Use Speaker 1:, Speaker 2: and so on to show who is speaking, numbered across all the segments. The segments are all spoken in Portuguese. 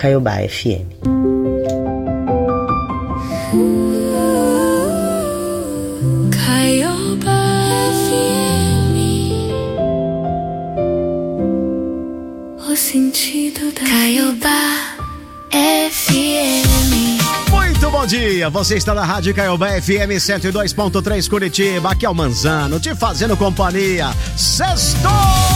Speaker 1: Caiobá FM.
Speaker 2: Caiobá FM. O sentido da Caiobá FM.
Speaker 3: Muito bom dia, você está na Rádio Caiobá FM 102.3 Curitiba, aqui é o Manzano, te fazendo companhia. Sextou!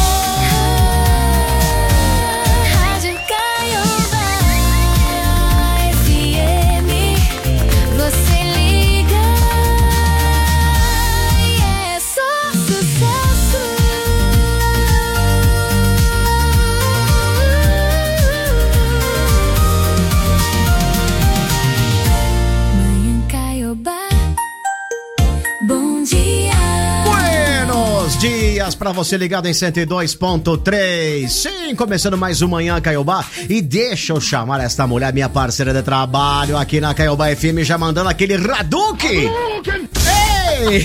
Speaker 3: Dias para você ligado em 102.3. Sim, começando mais um Manhã Caiobá. E deixa eu chamar esta mulher, minha parceira de trabalho aqui na Caiobá FM, já mandando aquele Hadouken. Ei!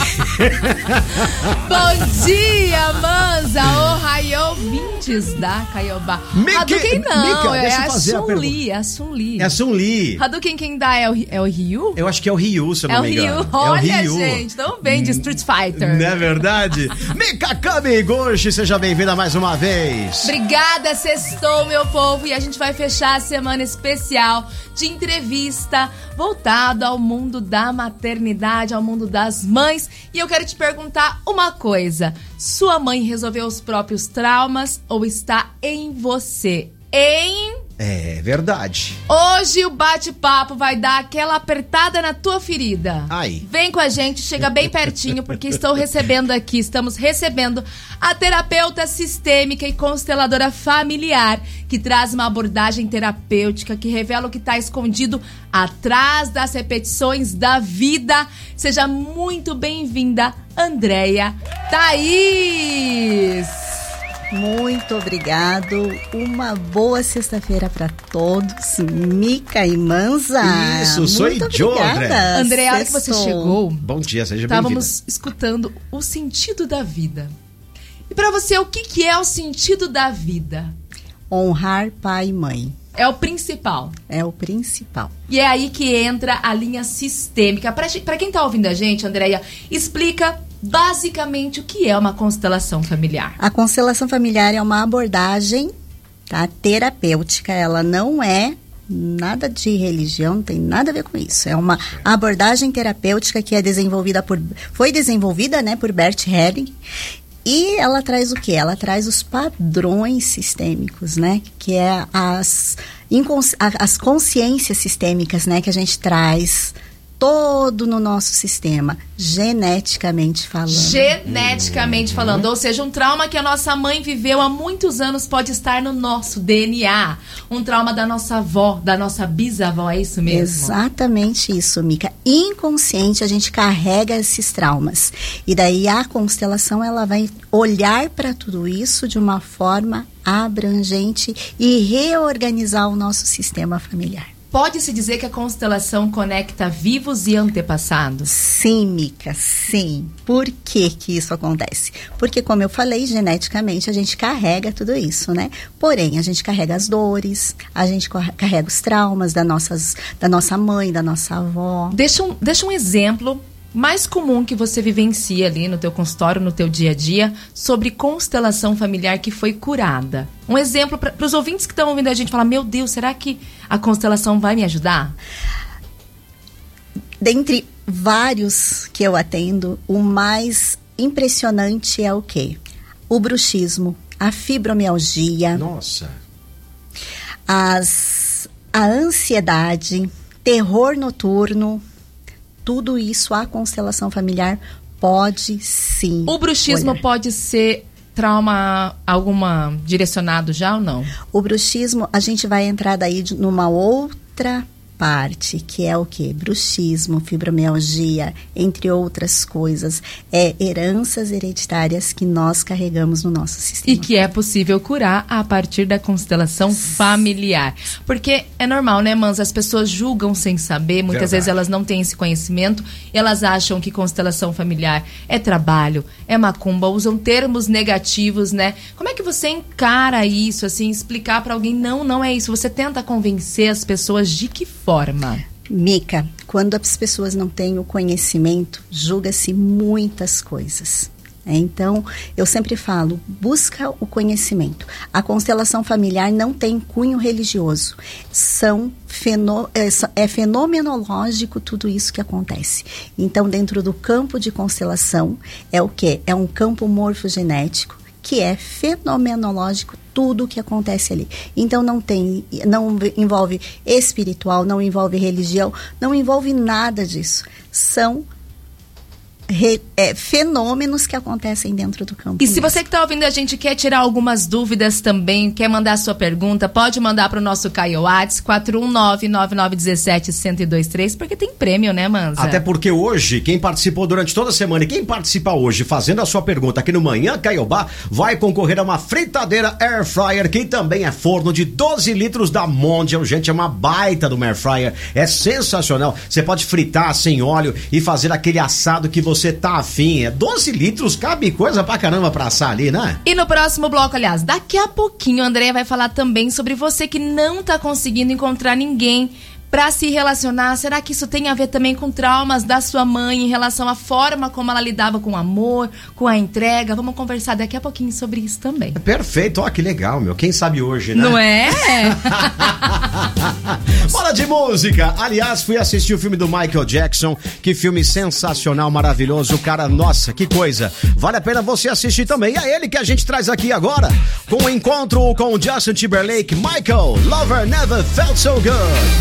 Speaker 4: Bom dia, Manza! Ohayô, ouvintes da Caiobá. Hadouken não, é a Sun-Li.
Speaker 3: É a Sun-Li.
Speaker 4: Hadouken quem dá é o Ryu?
Speaker 3: Eu acho que é o Ryu, se eu não me engano.
Speaker 4: Olha, é o Ryu. Gente, tão bem de Street Fighter.
Speaker 3: Não é verdade? Mikakami Goshi, seja bem-vinda mais uma vez.
Speaker 4: Obrigada, sextou, meu povo. E a gente vai fechar a semana especial de entrevista voltado ao mundo da maternidade, ao mundo das mães. E eu quero te perguntar uma coisa. Sua mãe resolveu os próprios traumas ou está em você?
Speaker 3: É verdade.
Speaker 4: Hoje o bate-papo vai dar aquela apertada na tua ferida.
Speaker 3: Aí.
Speaker 4: Vem com a gente, chega bem pertinho, porque estamos recebendo a terapeuta sistêmica e consteladora familiar, que traz uma abordagem terapêutica que revela o que está escondido atrás das repetições da vida. Seja muito bem-vinda, Andréia Thaís.
Speaker 5: Muito obrigado, uma boa sexta-feira para todos, Mica e Manza.
Speaker 3: Isso, sou eu, André.
Speaker 4: André, a hora que você chegou,
Speaker 3: bom dia, seja bem-vinda.
Speaker 4: Estávamos escutando o sentido da vida. E para você, o que é o sentido da vida?
Speaker 5: Honrar pai e mãe.
Speaker 4: É o principal.
Speaker 5: É o principal.
Speaker 4: E é aí que entra a linha sistêmica. Para quem tá ouvindo a gente, Andréia, explica basicamente o que é uma constelação familiar.
Speaker 5: A constelação familiar é uma abordagem, tá, terapêutica. Ela não é nada de religião, não tem nada a ver com isso. É uma abordagem terapêutica que foi desenvolvida, né, por Bert Helling. E ela traz o quê? Ela traz os padrões sistêmicos, né? Que é as consciências sistêmicas, né? Que a gente traz todo no nosso sistema, geneticamente falando.
Speaker 4: Geneticamente falando, ou seja, um trauma que a nossa mãe viveu há muitos anos pode estar no nosso DNA. Um trauma da nossa avó, da nossa bisavó, é isso mesmo?
Speaker 5: Exatamente isso, Mica. Inconsciente, a gente carrega esses traumas. E daí a constelação, ela vai olhar para tudo isso de uma forma abrangente e reorganizar o nosso sistema familiar.
Speaker 4: Pode-se dizer que a constelação conecta vivos e antepassados?
Speaker 5: Sim, Mica, sim. Por que isso acontece? Porque, como eu falei, geneticamente a gente carrega tudo isso, né? Porém, a gente carrega as dores, a gente carrega os traumas da nossa mãe, da nossa avó.
Speaker 4: Deixa um exemplo mais comum que você vivencia ali no teu consultório, no teu dia a dia, sobre constelação familiar que foi curada. Um exemplo para os ouvintes que estão ouvindo a gente falar, meu Deus, será que a constelação vai me ajudar?
Speaker 5: Dentre vários que eu atendo, o mais impressionante é o quê? O bruxismo, a fibromialgia.
Speaker 3: Nossa!
Speaker 5: A ansiedade, terror noturno. Tudo isso, a constelação familiar pode sim.
Speaker 4: O bruxismo pode ser trauma direcionado já ou não?
Speaker 5: O bruxismo, a gente vai entrar daí numa outra parte, que é o quê? Bruxismo, fibromialgia, entre outras coisas. É heranças hereditárias que nós carregamos no nosso sistema.
Speaker 4: E que é possível curar a partir da constelação familiar. Porque é normal, né, Mans? As pessoas julgam sem saber, muitas vezes elas não têm esse conhecimento, elas acham que constelação familiar é trabalho, é macumba, usam termos negativos, né? Como é que você encara isso, assim, explicar pra alguém, não é isso? Você tenta convencer as pessoas de que forma?
Speaker 5: Mica, quando as pessoas não têm o conhecimento, julga-se muitas coisas. Então, eu sempre falo, busca o conhecimento. A constelação familiar não tem cunho religioso. É fenomenológico tudo isso que acontece. Então, dentro do campo de constelação, é o quê? É um campo morfogenético, que é fenomenológico tudo o que acontece ali. Então não envolve espiritual, não envolve religião, não envolve nada disso. São fenômenos que acontecem dentro do campo.
Speaker 4: E se você que está ouvindo a gente quer tirar algumas dúvidas também, quer mandar sua pergunta, pode mandar para o nosso Caio Whats 419-9917-1023, porque tem prêmio, né, Manza?
Speaker 3: Até porque hoje, quem participou durante toda a semana e quem participa hoje fazendo a sua pergunta aqui no Manhã Caiobá, vai concorrer a uma fritadeira Air Fryer, que também é forno de 12 litros da Mondial. Gente, é uma baita do Air Fryer, é sensacional. Você pode fritar sem óleo e fazer aquele assado que você tá afim. 12 litros, cabe coisa pra caramba pra assar ali, né?
Speaker 4: E no próximo bloco, aliás, daqui a pouquinho, a Andréia vai falar também sobre você que não tá conseguindo encontrar ninguém pra se relacionar. Será que isso tem a ver também com traumas da sua mãe em relação à forma como ela lidava com o amor, com a entrega? Vamos conversar daqui a pouquinho sobre isso também.
Speaker 3: Perfeito, ó, que legal, meu. Quem sabe hoje, né?
Speaker 4: Não é?
Speaker 3: Bora de música! Aliás, fui assistir o filme do Michael Jackson. Que filme sensacional, maravilhoso. Cara, nossa, que coisa. Vale a pena você assistir também. E é ele que a gente traz aqui agora, com o encontro com o Justin Timberlake. Michael, Lover Never Felt So Good.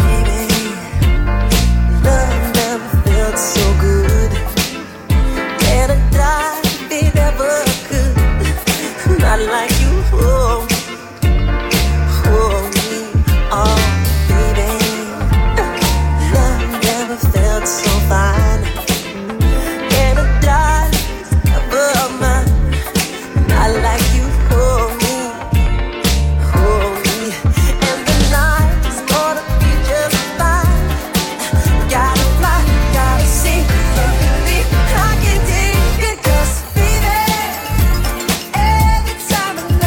Speaker 1: Love never felt so good. Can't die, it never could. Not like you hold me, oh baby. Love never felt so fine. Can't die above mine. Not like you hold me. And the night is gonna be just fine. Gotta fly, gotta see, can't believe I can take it. 'Cause baby, every time I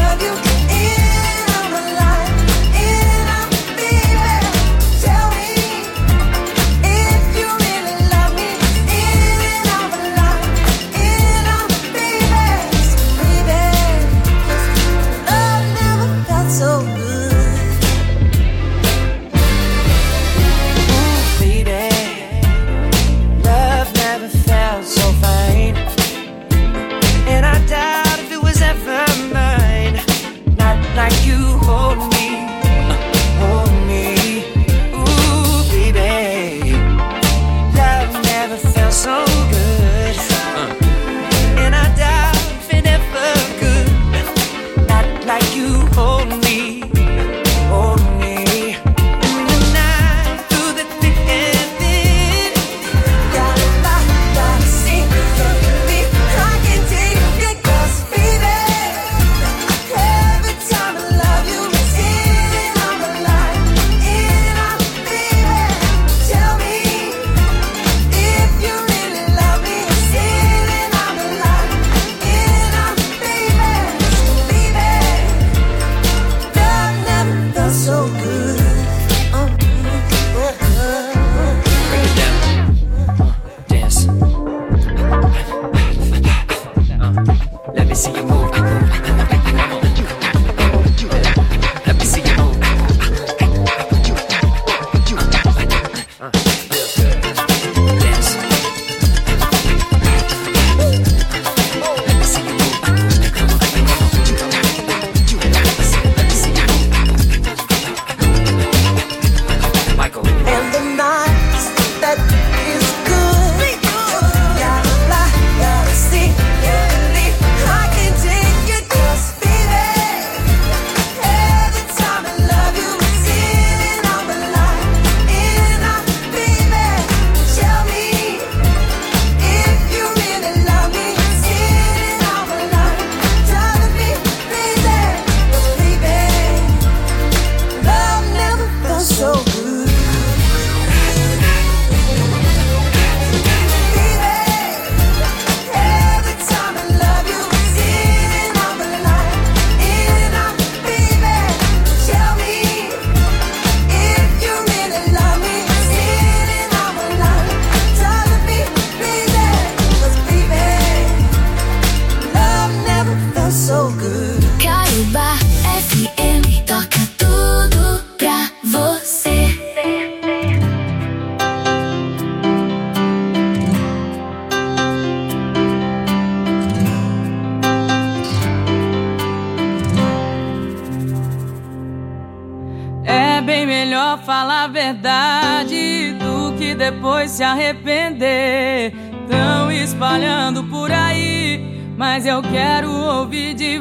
Speaker 6: melhor falar a verdade do que depois se arrepender. Tão espalhando por aí, mas eu quero ouvir de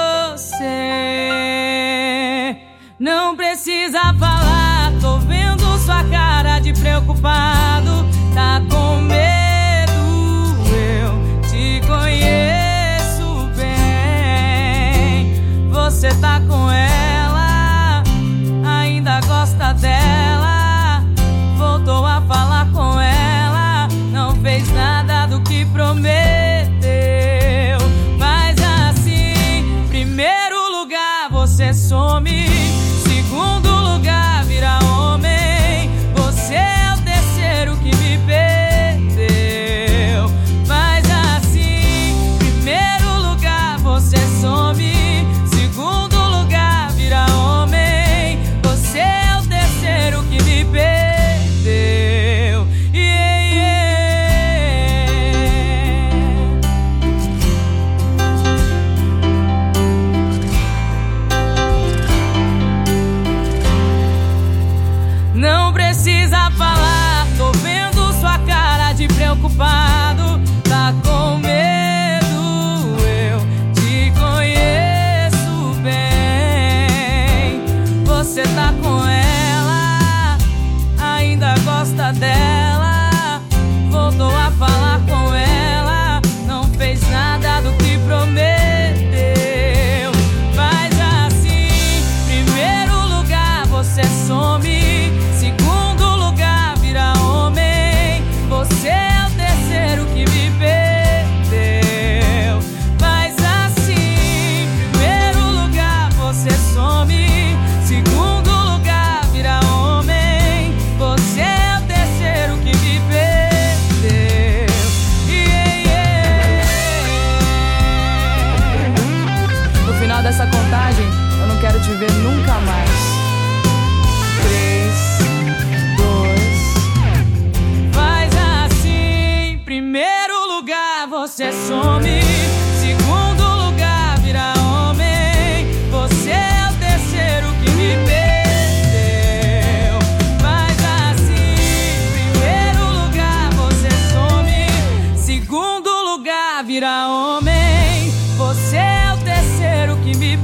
Speaker 6: você. Não precisa falar, tô vendo sua cara de preocupado. Tá com medo, eu te conheço bem. Você tá com ela, ainda gosta dela. Voltou a falar com ela, não fez nada do que prometeu. Mas assim, primeiro lugar você some, segundo lugar vira homem. Você é o terceiro que me perdeu. Mas assim, primeiro lugar você some, segundo lugar vira homem. Você é o terceiro que me perdeu. Não precisa falar, tô vendo sua cara de preocupado. Tá com medo, eu te conheço bem. Você tá com ela, ainda gosta dela. Voltou a falar com ela, não fez nada do que prometeu. Mas assim, primeiro lugar você some, segundo lugar vira homem. Você é o terceiro que me perdeu. Mas assim, primeiro lugar você some, segundo lugar vira homem. Você é o terceiro que me perdeu. No final dessa contagem, eu não quero te ver nunca mais. 3, 2. Faz assim, primeiro lugar você some, segundo lugar vira homem. Você é o terceiro que me perdeu. Faz assim, primeiro lugar você some, segundo lugar vira homem. Você é o terceiro que me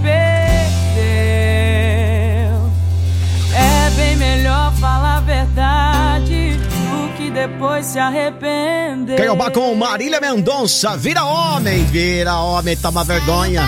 Speaker 6: perdeu. É bem melhor falar a verdade do que depois se arrepender.
Speaker 3: Caiobá com Marília Mendonça. Vira homem, toma vergonha.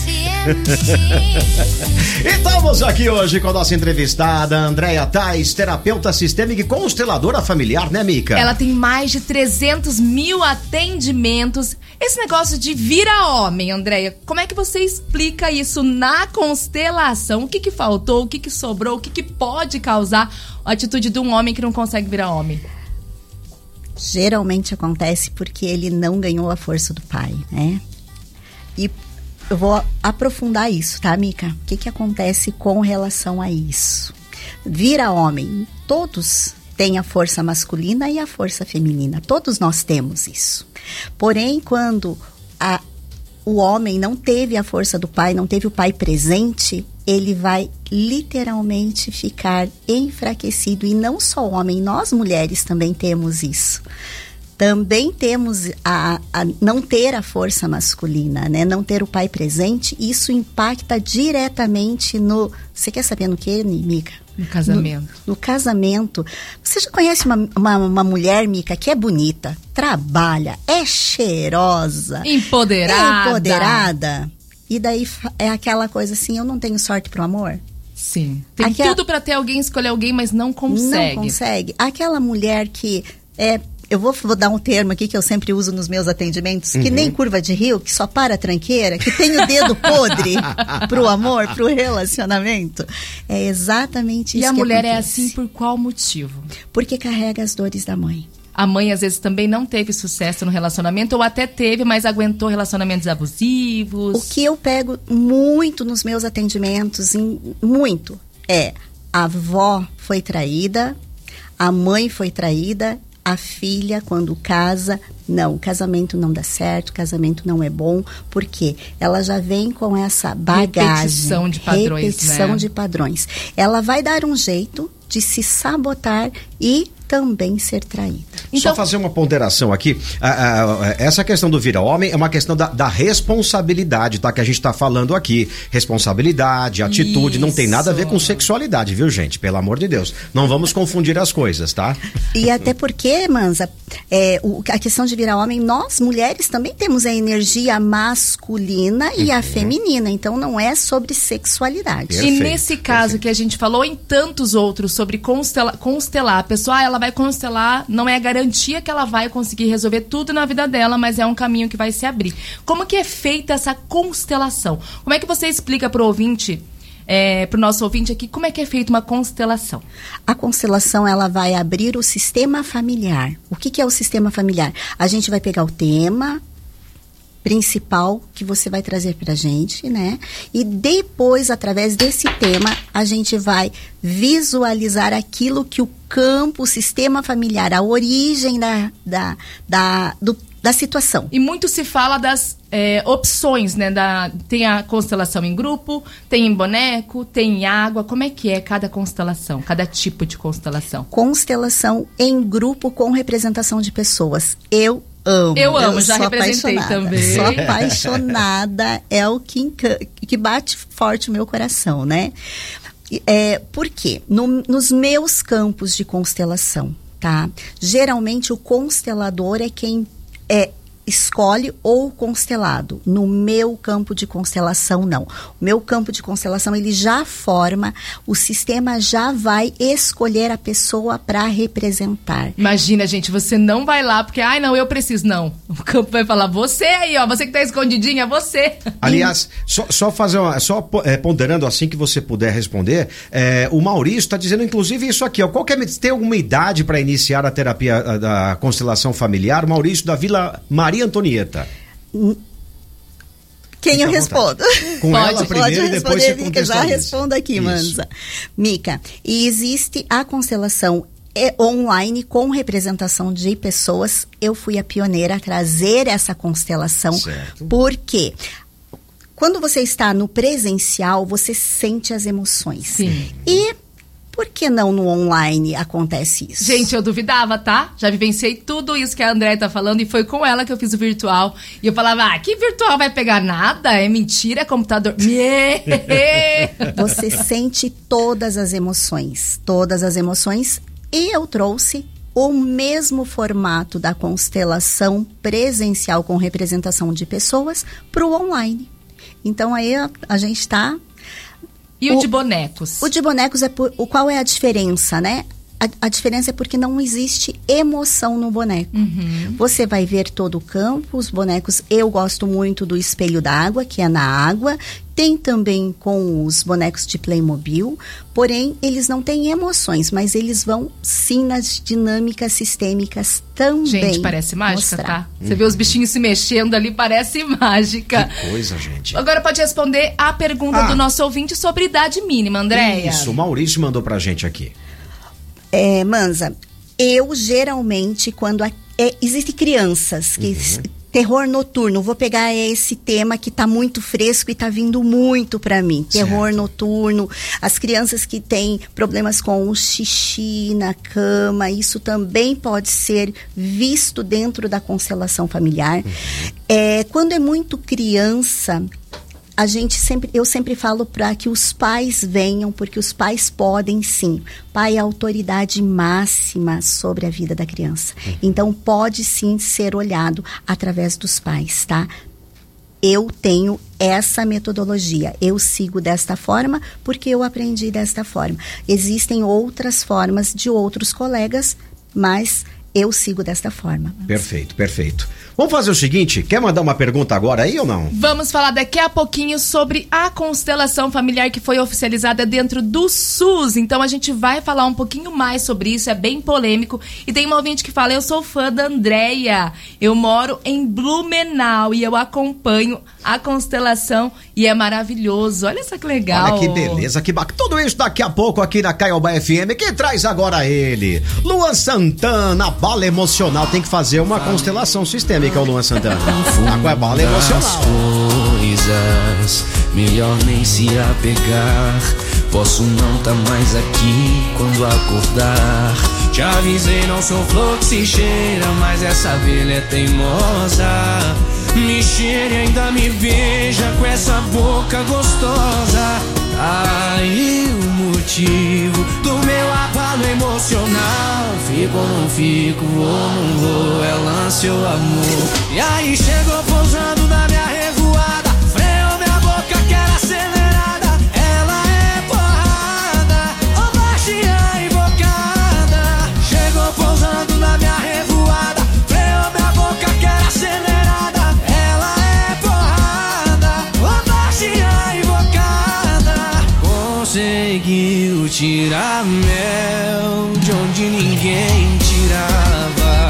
Speaker 3: E estamos aqui hoje com a nossa entrevistada, Andréia Tais, terapeuta sistêmica e consteladora familiar, né, Mica?
Speaker 4: Ela tem mais de 300 mil atendimentos. Esse negócio de vira homem, Andréia, como é que você explica isso na constelação? O que faltou, o que sobrou, o que pode causar a atitude de um homem que não consegue virar homem?
Speaker 5: Geralmente acontece porque ele não ganhou a força do pai, né? E eu vou aprofundar isso, tá, Mica? O que acontece com relação a isso? Vira homem, todos têm a força masculina e a força feminina. Todos nós temos isso. Porém, quando o homem não teve a força do pai, não teve o pai presente, ele vai literalmente ficar enfraquecido. E não só o homem, nós mulheres também temos isso. Também temos a não ter a força masculina, né? Não ter o pai presente, isso impacta diretamente no... Você quer saber no que, Mica?
Speaker 4: No casamento.
Speaker 5: No casamento. Você já conhece uma mulher, Mica, que é bonita, trabalha, é cheirosa, empoderada, e daí é aquela coisa assim, eu não tenho sorte pro amor?
Speaker 4: Sim. Tem tudo pra ter alguém, escolher alguém, mas não consegue.
Speaker 5: Não consegue. Aquela mulher que é... Eu vou dar um termo aqui que eu sempre uso nos meus atendimentos, que nem curva de rio, que só para a tranqueira, que tem o dedo podre pro amor, pro relacionamento. É exatamente isso que acontece.
Speaker 4: E a mulher é assim por qual motivo?
Speaker 5: Porque carrega as dores da mãe.
Speaker 4: A mãe, às vezes, também não teve sucesso no relacionamento, ou até teve, mas aguentou relacionamentos abusivos.
Speaker 5: O que eu pego muito nos meus atendimentos, muito, é a avó foi traída, a mãe foi traída, a filha, quando casa, Não, casamento não dá certo, casamento não é bom, porque ela já vem com essa bagagem.
Speaker 4: Repetição de padrões,
Speaker 5: repetição
Speaker 4: né?
Speaker 5: de padrões. Ela vai dar um jeito de se sabotar e também ser traída.
Speaker 3: Só fazer uma ponderação aqui, essa questão do virar homem é uma questão da responsabilidade, tá? Que a gente tá falando aqui, responsabilidade, atitude, não tem nada a ver com sexualidade, viu, gente? Pelo amor de Deus, não vamos confundir as coisas, tá?
Speaker 5: E até porque, Manza, a questão de virar homem, nós mulheres também temos a energia masculina e a feminina, então não é sobre sexualidade.
Speaker 3: Perfeito,
Speaker 4: e nesse caso que a gente falou, em tantos outros sobre constelar, a pessoa, ela vai constelar, não é a garantia que ela vai conseguir resolver tudo na vida dela, mas é um caminho que vai se abrir. Como que é feita essa constelação? Como é que você explica pro ouvinte, pro nosso ouvinte aqui, como é que é feita uma constelação?
Speaker 5: A constelação, ela vai abrir o sistema familiar. O que é o sistema familiar? A gente vai pegar o tema principal que você vai trazer pra gente, né? E depois, através desse tema, a gente vai visualizar aquilo que o campo, o sistema familiar, a origem da situação.
Speaker 4: E muito se fala das opções, né? Tem a constelação em grupo, tem em boneco, tem em água. Como é que é cada constelação, cada tipo de constelação?
Speaker 5: Constelação em grupo com representação de pessoas. Eu amo,
Speaker 4: já representei também.
Speaker 5: Sou apaixonada, é o que bate forte o meu coração, né? Por quê? Nos meus campos de constelação, tá? Geralmente o constelador é quem escolhe ou constelado. No meu campo de constelação, não. O meu campo de constelação, ele já forma, o sistema já vai escolher a pessoa para representar.
Speaker 4: Imagina, gente, você não vai lá porque, não, eu preciso, não. O campo vai falar, você aí, ó, você que tá escondidinha, você.
Speaker 3: Aliás, ponderando assim que você puder responder, o Maurício tá dizendo, inclusive, isso aqui, ó, tem alguma idade para iniciar a terapia da constelação familiar? Maurício da Vila Maria Antonieta.
Speaker 5: Quem eu respondo?
Speaker 3: Com ela primeiro e depois você contextualiza.
Speaker 5: Eu já respondo aqui, Manza. Mica, e existe a constelação online com representação de pessoas. Eu fui a pioneira a trazer essa constelação.
Speaker 3: Certo.
Speaker 5: Porque quando você está no presencial, você sente as emoções.
Speaker 4: Sim.
Speaker 5: E por que não no online acontece isso?
Speaker 4: Gente, eu duvidava, tá? Já vivenciei tudo isso que a Andréia tá falando e foi com ela que eu fiz o virtual. E eu falava, que virtual vai pegar nada? É mentira, é computador.
Speaker 5: Você sente todas as emoções. E eu trouxe o mesmo formato da constelação presencial com representação de pessoas para o online. Então aí a gente está...
Speaker 4: E o de bonecos?
Speaker 5: O de bonecos qual é a diferença, né? A diferença é porque não existe emoção no boneco.
Speaker 4: Uhum.
Speaker 5: Você vai ver todo o campo, os bonecos. Eu gosto muito do espelho d'água, que é na água. Tem também com os bonecos de Playmobil. Porém, eles não têm emoções, mas eles vão sim nas dinâmicas sistêmicas também.
Speaker 4: Gente, parece mágica,
Speaker 5: mostrar.
Speaker 4: tá? Você vê os bichinhos se mexendo ali, parece mágica.
Speaker 3: Que coisa, gente.
Speaker 4: Agora pode responder a pergunta do nosso ouvinte sobre idade mínima, Andréia.
Speaker 3: Isso, o Maurício mandou pra gente aqui.
Speaker 5: Manza, eu geralmente, quando existem crianças que... Terror noturno, vou pegar esse tema que tá muito fresco e tá vindo muito pra mim.
Speaker 3: Certo.
Speaker 5: Terror noturno, as crianças que têm problemas com o xixi na cama, isso também pode ser visto dentro da constelação familiar. Quando é muito criança... eu sempre falo para que os pais venham, porque os pais podem sim. Pai é a autoridade máxima sobre a vida da criança. Então pode sim ser olhado através dos pais, tá? Eu tenho essa metodologia, eu sigo desta forma porque eu aprendi desta forma. Existem outras formas de outros colegas, mas eu sigo desta forma.
Speaker 3: Perfeito, perfeito. Vamos fazer o seguinte, quer mandar uma pergunta agora aí ou não?
Speaker 4: Vamos falar daqui a pouquinho sobre a constelação familiar que foi oficializada dentro do SUS. Então a gente vai falar um pouquinho mais sobre isso, é bem polêmico. E tem uma ouvinte que fala, eu sou fã da Andréia, eu moro em Blumenau e eu acompanho a constelação E é maravilhoso. Olha só que legal.
Speaker 3: Olha que beleza, que bacana. Tudo isso daqui a pouco aqui na Caiobá FM. Quem traz agora ele? Luan Santana, bala emocional. Tem que fazer uma constelação sistêmica, o Luan Santana. Agora é bala emocional.
Speaker 7: Coisas, melhor nem se apegar. Posso não tá mais aqui quando acordar. Te avisei, não sou flor que se cheira, mas essa abelha é teimosa. Me cheira e ainda me beija com essa boca gostosa. Aí o motivo do meu abalo emocional. Fico ou não fico, vou ou não vou, é lance ou amor. E aí chegou pousando na minha revoada, freou minha boca que era acelerada. Ela é porrada, ou baixinha invocada. Chegou pousando na minha revoada, freou minha boca que era acelerada. Conseguiu tirar mel de onde ninguém tirava.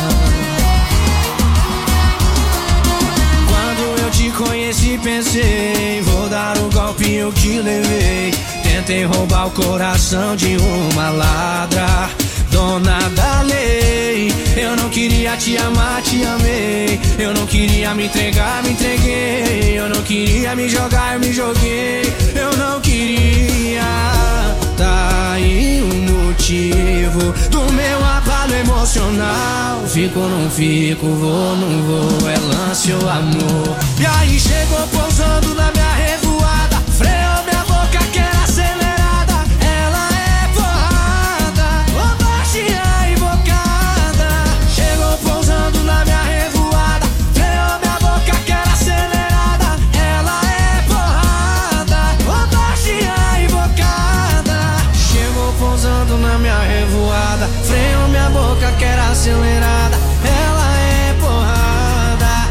Speaker 7: Quando eu te conheci pensei, vou dar o golpe eu que levei. Tentei roubar o coração de uma ladra, dona da lei. Eu não queria te amar, te amei. Eu não queria me entregar, me entreguei. Eu não queria me jogar, me joguei. Eu não queria. Tá aí o motivo do meu abalo emocional. Fico ou não fico, vou ou não vou, é lance ou amor. E aí chegou pousando na minha revoada, freou minha boca que era acelerada. Ela é porrada, ou baixinha invocada. Chegou pousando na minha revoada, freou minha boca que era acelerada. Ela é porrada, ou baixinha invocada. Chegou pousando na minha revoada, freou minha boca que era acelerada. Ela é porrada.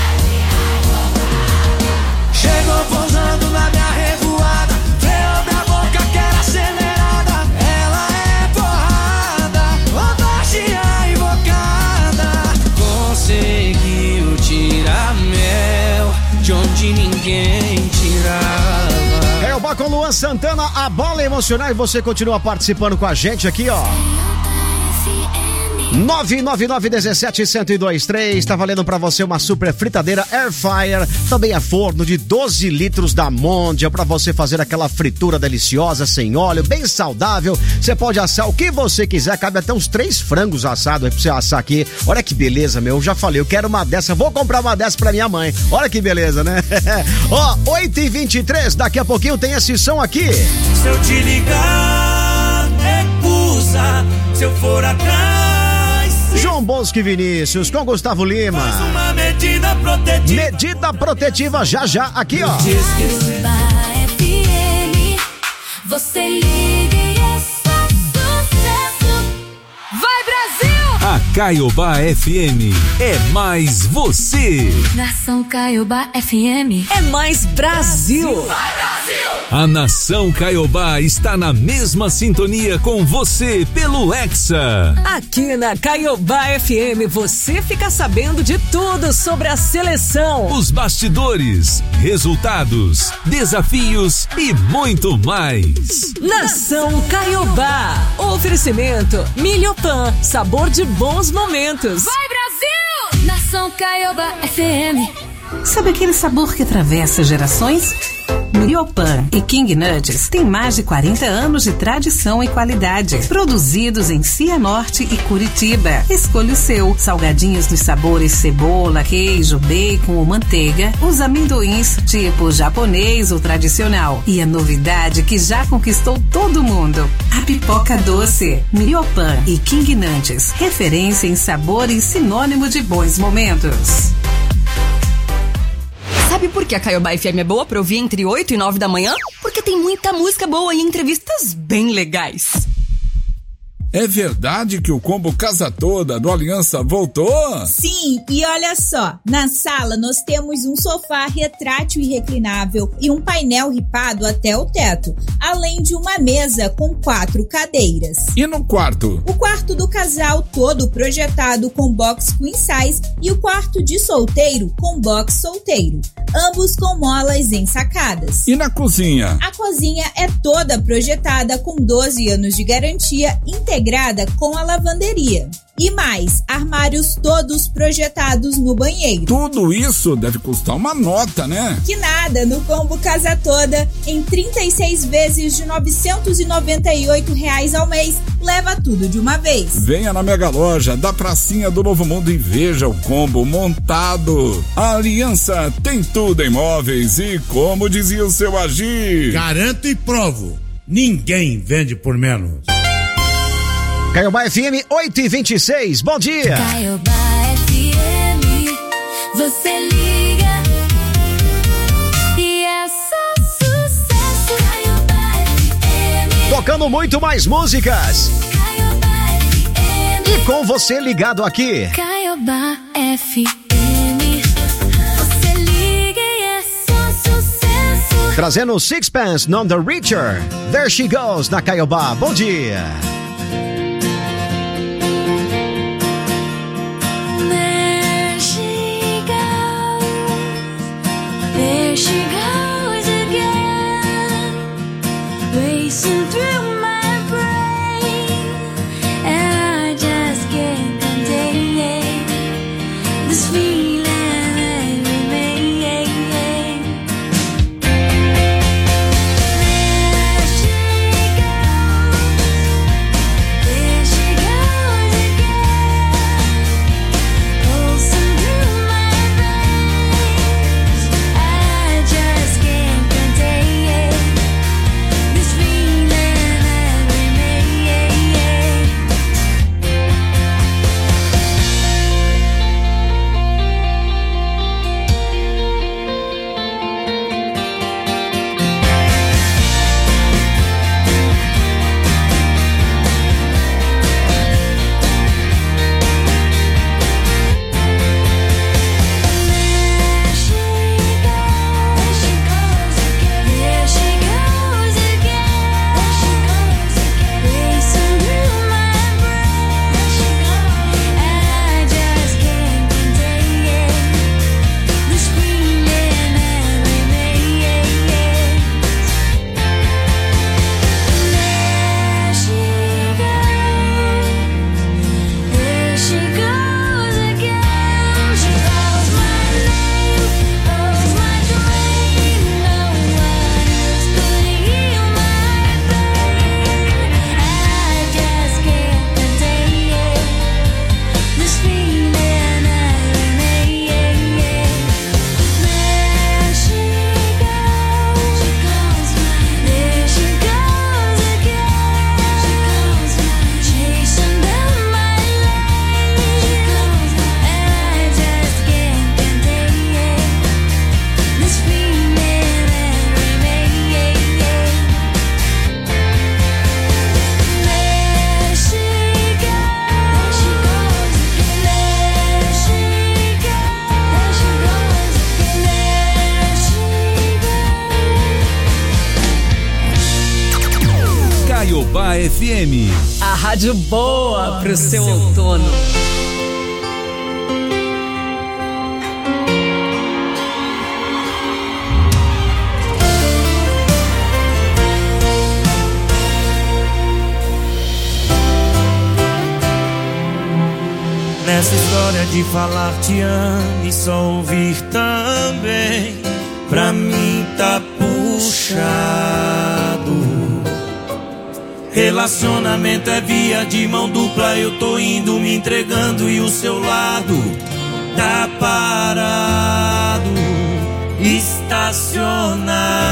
Speaker 7: Chegou pousando na minha revoada, freou minha boca que era acelerada. Ela é porrada, ou baixinha invocada. Conseguiu tirar mel de onde ninguém tirava.
Speaker 3: Caiobá com Luan Santana, a bola emocional. E você continua participando com a gente aqui, ó. 999-17-1023. Tá valendo pra você uma super fritadeira Air Fryer. Também é forno de 12 litros da Mondial pra você fazer aquela fritura deliciosa, sem óleo, bem saudável. Você pode assar o que você quiser. Cabe até uns 3 frangos assados aí pra você assar aqui. Olha que beleza, meu. Eu já falei, eu quero uma dessa. Vou comprar uma dessa pra minha mãe. Olha que beleza, né? Ó, 8h23. Daqui a pouquinho tem esse som aqui.
Speaker 8: Se eu te ligar, recusa. Se eu for atrás,
Speaker 3: João Bosco e Vinícius com Gustavo Lima.
Speaker 8: faz uma medida protetiva.
Speaker 3: Medida protetiva já aqui, ó.
Speaker 2: Caiobá FM, você liga e é só sucesso. Vai, Brasil!
Speaker 9: A Caiobá FM é mais você.
Speaker 2: Nação Caiobá FM
Speaker 10: É mais Brasil.
Speaker 9: A Nação Caiobá está na mesma sintonia com você pelo Hexa.
Speaker 10: Aqui na Caiobá FM você fica sabendo de tudo sobre a seleção.
Speaker 9: Os bastidores, resultados, desafios e muito mais.
Speaker 10: Nação Caiobá. Oferecimento Milhopan, sabor de bons momentos.
Speaker 2: Vai, Brasil! Nação Caiobá FM.
Speaker 11: Sabe aquele sabor que atravessa gerações? Milhopan e King Nuts têm mais de 40 anos de tradição e qualidade. Produzidos em Cianorte e Curitiba. Escolha o seu. Salgadinhos dos sabores cebola, queijo, bacon ou manteiga. Os amendoins, tipo japonês ou tradicional. E a novidade que já conquistou todo mundo. A pipoca doce. Milhopan e King Nuts. Referência em sabor e sinônimo de bons momentos.
Speaker 10: Sabe por que a Caiobá FM é boa pra ouvir entre 8 e 9 da manhã? Porque tem muita música boa e entrevistas bem legais.
Speaker 12: É verdade que o combo Casa Toda do Aliança voltou?
Speaker 13: Sim, e olha só, na sala nós temos um sofá retrátil e reclinável e um painel ripado até o teto, além de uma mesa com 4 cadeiras.
Speaker 12: E no quarto?
Speaker 13: O quarto do casal todo projetado com box queen size e o quarto de solteiro com box solteiro. ambos com molas ensacadas.
Speaker 12: E na cozinha?
Speaker 13: A cozinha é toda projetada com 12 anos de garantia, integrada com a lavanderia. E mais, armários todos projetados no banheiro.
Speaker 12: Tudo isso deve custar uma nota, né?
Speaker 13: Que nada, no combo Casa Toda, em 36 vezes de R$ 998 ao mês, leva tudo de uma vez.
Speaker 12: Venha na Mega Loja da Pracinha do Novo Mundo e veja o combo montado. A Aliança tem tudo em móveis e, como dizia o seu Agir,
Speaker 14: garanto e provo, ninguém vende por menos.
Speaker 3: Caiobá FM 8h26, bom dia!
Speaker 2: Caiobá FM, você liga e é só sucesso. Caiobá FM.
Speaker 3: Tocando muito mais músicas.
Speaker 2: Caiobá FM.
Speaker 3: E com você ligado aqui.
Speaker 2: Caiobá FM, você liga e é só sucesso.
Speaker 3: Trazendo Sixpence, None the Richer. There She Goes na Caiobá, bom dia!
Speaker 2: There she goes again, racing through my brain, and I just can't contain this feeling that remains. There she goes again, pulsing through my veins. I just can't contain this feeling that remains. There she goes again, racing through my brain, and I just can't contain this feeling that remains. There she goes again. She calls my name, calls my dream. No one else could heal my pain. I just can't contain this feeling that remains. There she goes, there she goes again, chasing down my lane, and I just can't contain this feeling that remains. There she goes, there she goes.
Speaker 9: Caiobá FM.
Speaker 10: A rádio boa pro seu outono.
Speaker 8: Nessa história de falar te amo e só ouvir também, pra mim tá puxado. Relacionamento é via de mão dupla, eu tô indo me entregando e o seu lado tá parado, estacionado.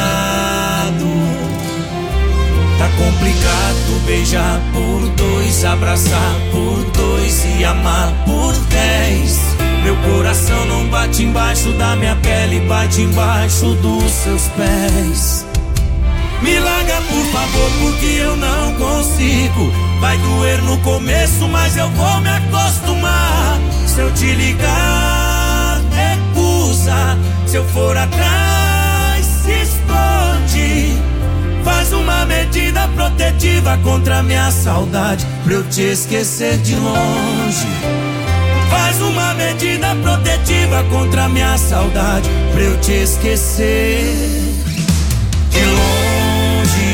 Speaker 8: Tá complicado beijar por dois, abraçar por dois e amar por 10. Meu coração não bate embaixo da minha pele, bate embaixo dos seus pés. Me larga por favor, porque eu não consigo. Vai doer no começo, mas eu vou me acostumar. Se eu te ligar, recusa. Se eu for atrás, se esconde. Faz uma medida protetiva contra a minha saudade, pra eu te esquecer de longe. Faz uma medida protetiva contra a minha saudade, pra eu te esquecer de longe.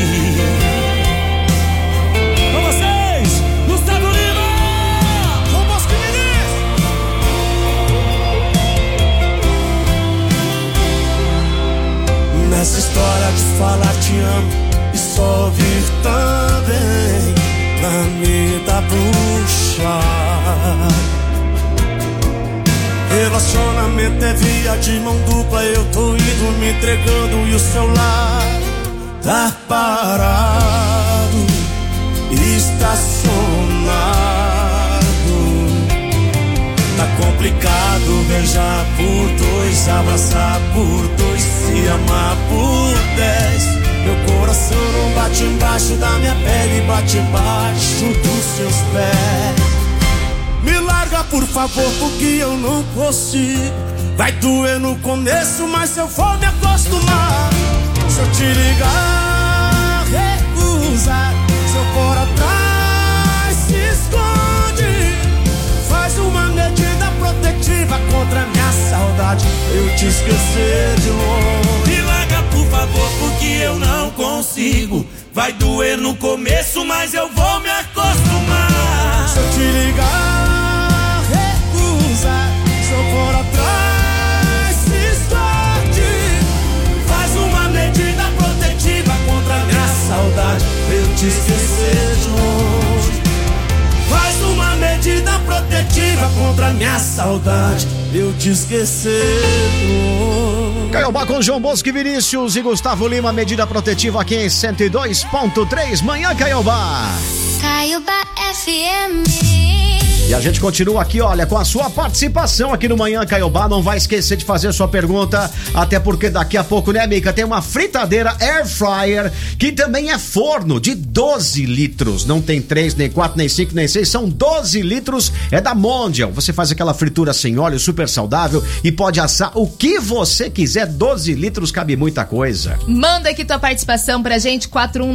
Speaker 8: Com vocês, Gustavo Lima, com Bosco Vinícius. Nessa história de falar te amo e só ouvir também pra me dar bruxa. Relacionamento é via de mão dupla, eu tô indo me entregando e o celular tá parado, estacionado. Tá complicado beijar por dois, abraçar por dois, se amar por 10. Meu coração não bate embaixo da minha pele, bate embaixo dos seus pés. Me larga por favor, porque eu não consigo. Vai doer no começo, mas eu vou me acostumar. Se eu te ligar, recusa. Se eu for atrás, se esconde. Faz uma medida protetiva contra a minha saudade, eu te esquecer de longe. Me larga por favor, porque eu não consigo. Vai doer no começo, mas eu vou me acostumar. Se eu te ligar, recusa. Se eu for atrás, se esconde. Faz uma medida protetiva contra a minha saudade, pra eu te esquecer de longe. Faz uma medida protetiva contra a minha saudade, pra eu te esquecer de longe.
Speaker 3: Caiobá com João Bosco e Vinícius e Gustavo Lima, medida protetiva aqui em 102.3, Manhã Caiobá.
Speaker 2: Caiobá FM.
Speaker 3: E a gente continua aqui, olha, com a sua participação aqui no Manhã Caiobá. Não vai esquecer de fazer a sua pergunta, até porque daqui a pouco, né, Mica, tem uma fritadeira Air Fryer, que também é forno de 12 litros. Não tem 3, nem 4, nem 5, nem 6, são 12 litros. É da Mondial. Você faz aquela fritura sem óleo, super saudável, e pode assar o que você quiser. 12 litros, cabe muita coisa.
Speaker 4: Manda aqui tua participação pra gente,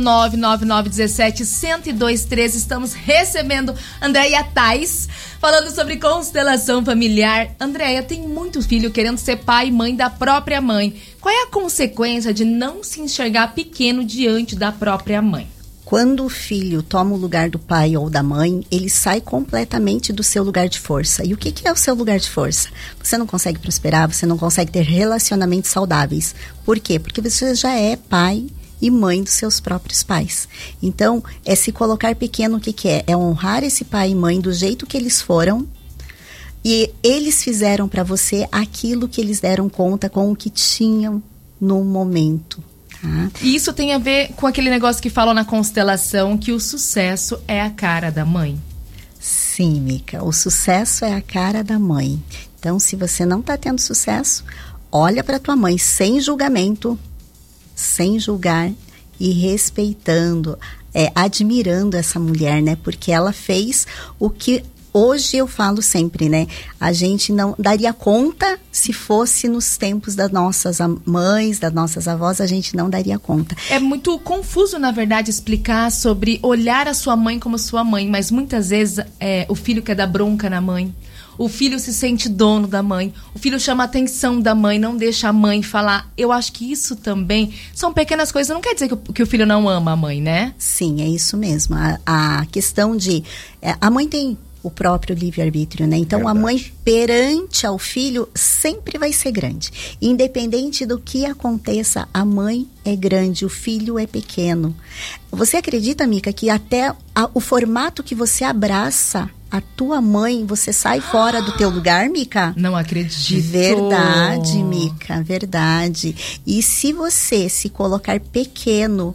Speaker 4: 419-9917-1023. Estamos recebendo Andréia Tais, falando sobre constelação familiar. Andréia, tem muito filho querendo ser pai e mãe da própria mãe. Qual é a consequência de não se enxergar pequeno diante da própria mãe?
Speaker 5: Quando o filho toma o lugar do pai ou da mãe, ele sai completamente do seu lugar de força. E o que é o seu lugar de força? Você não consegue prosperar, você não consegue ter relacionamentos saudáveis. Por quê? Porque você já é pai e mãe dos seus próprios pais. Então, é se colocar pequeno. O que é? É honrar esse pai e mãe do jeito que eles foram, e eles fizeram para você aquilo que eles deram conta com o que tinham no momento. Tá?
Speaker 4: E isso tem a ver com aquele negócio que falam na constelação, que o sucesso é a cara da mãe.
Speaker 5: Sim, Mica, o sucesso é a cara da mãe. Então, se você não está tendo sucesso, olha para tua mãe sem julgamento, sem julgar e respeitando, admirando essa mulher, né? Porque ela fez o que hoje eu falo sempre, né? A gente não daria conta se fosse nos tempos das nossas mães, das nossas avós, a gente não daria conta.
Speaker 4: É muito confuso, na verdade, explicar sobre olhar a sua mãe como sua mãe, mas muitas vezes o filho quer dar bronca na mãe. O filho se sente dono da mãe. O filho chama a atenção da mãe, não deixa a mãe falar. Eu acho que isso também são pequenas coisas. Não quer dizer que o filho não ama a mãe, né?
Speaker 5: Sim, é isso mesmo. A questão de... a mãe tem o próprio livre-arbítrio, né? Então, verdade. A mãe perante ao filho sempre vai ser grande. Independente do que aconteça, a mãe é grande, o filho é pequeno. Você acredita, Mica, que até o formato que você abraça a tua mãe, você sai fora do teu lugar, Mica?
Speaker 4: Não acredito.
Speaker 5: Verdade, Mica, verdade. E se você se colocar pequeno,